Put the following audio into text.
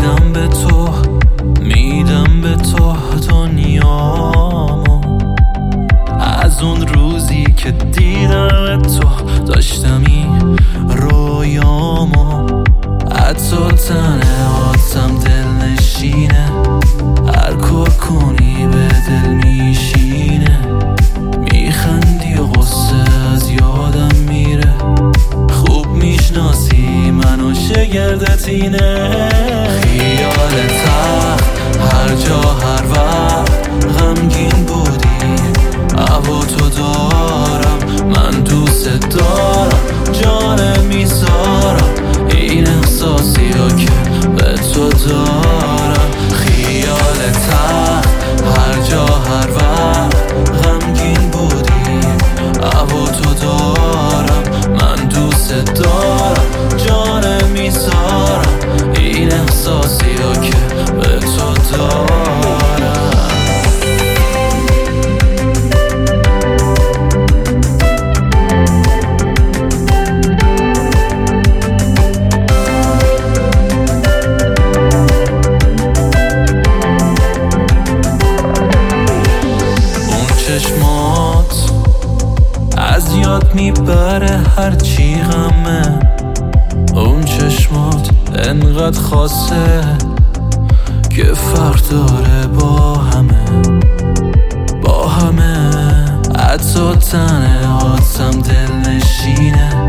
میدم به تو، میدم به تو دنیامو. از اون روزی که دیدم تو داشتم این رویامو. حتی تنهاتم دل نشینه، هر کار کنی به دل میشینه. میخندی و غصه از یادم میره، خوب میشناسی منو شگردت اینه. خیال تخت هر جا هر وقت غمگین بودی، هوا تو دارم من دوست دارم، جانه میذارم این احساسی ها که به تو دارم. خیال تخت هر جا هر وقت غمگین بودی، هوا تو دارم من دوست دارم، جانه میذارم این احساسی ها که به تو دارم. چشمات از یاد میبره هرچی غمه، اون چشمات انقدر خاصه که فرق داره با همه. حتی تنهاتم دل نشینه،